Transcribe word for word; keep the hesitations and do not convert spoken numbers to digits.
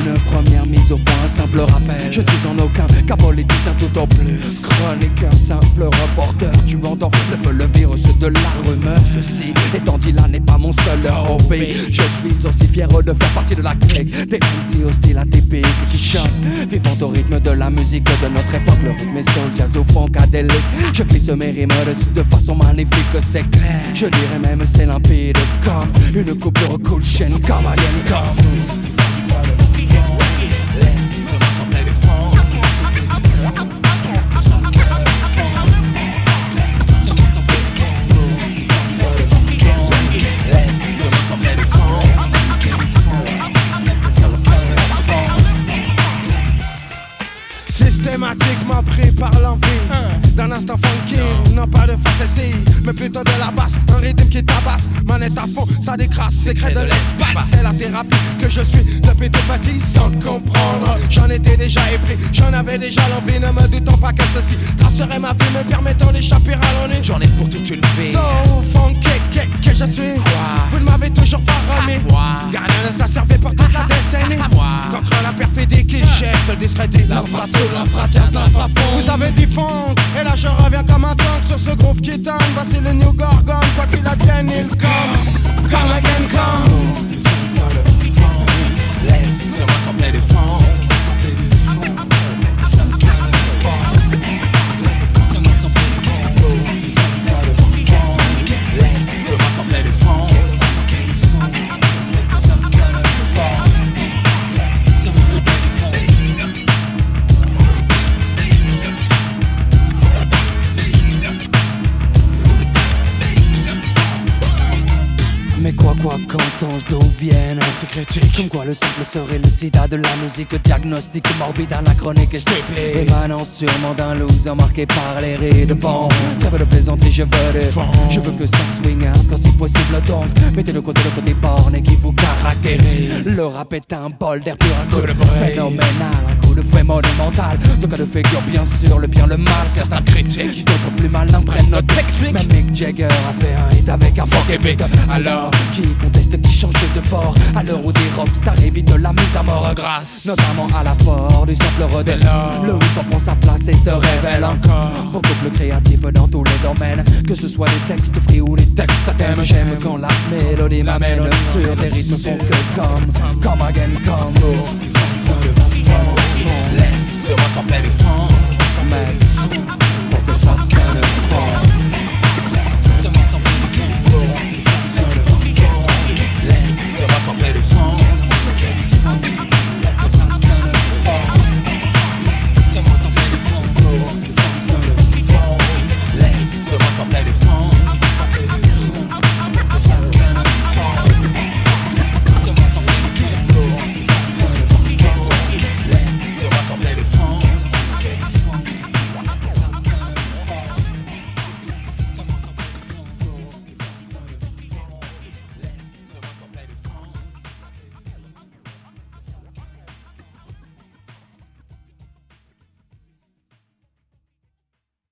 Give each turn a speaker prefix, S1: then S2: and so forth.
S1: Une première mise au point, un simple rappel. Je ne suis en aucun cas politicien tout au plus. Chroniqueur, simple reporter, tu m'entends, ne feu le virus de la rumeur. Ceci étant dit, là n'est pas mon seul hobby. Je suis aussi fier de faire partie de la clique des M C hostiles atypiques qui chantent, vivant au rythme de la musique de notre époque. Le rythme est soul, jazz ou funkadélique. Je glisse mes rimes dessus de façon magnifique, c'est clair. Je dirais même c'est limpide comme une coupure cool chaîne comme Alien comme.
S2: Laisse-moi sans faire défense. Laisse-moi sans faire défense.
S3: Systématiquement pris par l'envie d'un instant funky, non pas de facétie, mais plutôt de la basse, un rythme qui tabasse, manette à fond, ça décrasse, secret de l'espace. C'est la thérapie que je suis depuis tout petit sans comprendre. J'en étais déjà épris, j'en avais déjà l'envie, ne me doutant pas que ceci tracerait ma vie, me permettant d'échapper à l'ennui.
S2: J'en ai pour toute une vie.
S3: So funky que, que je suis,
S2: Quoi?
S3: Vous ne m'avez toujours pas remis. Gardien, ça servait pour toute la décennie. Contre la perfidie qui jette discrédit.
S1: L'infrasoul, l'infrajazz, l'infrafond.
S3: Vous avez dit funk, et là je reviens comme un tank sur ce groove qui tangue. Voici le New Gorgon, quoi qu'il advienne, il come. Come again, come.
S2: Laisse-moi sans faire défense. Laisse-moi sans faire défense.
S1: Mais quoi quoi qu'entends-je d'où viennent ces critiques? Comme quoi le simple serait le sida de la musique diagnostique morbide, anachronique et stupide, émanant sûrement d'un loser marqué par les rides. Bon, trêve de plaisanterie, je veux des bon. Je veux que ça swing quand si possible donc mettez le côté le côté borné qui vous caractérise. Le rap est un bol d'air pur, un coup de phénoménal, un coup de fouet monumental. De cas de figure bien sûr, le bien le mal. Certains critiques, d'autres plus malins prennent notre technique. Même Mick Jagger a fait un hit avec un funky beat. Alors qui conteste, qui change de port à l'heure où des rockstars évitent de la mise à mort grâce notamment à l'apport du simple redel. Le hip-hop prend sa place et se révèle encore beaucoup plus créatif dans tous les domaines, que ce soit les textes free ou les textes à thème. J'aime quand la mélodie m'amène sur des rythmes font que comme, comme again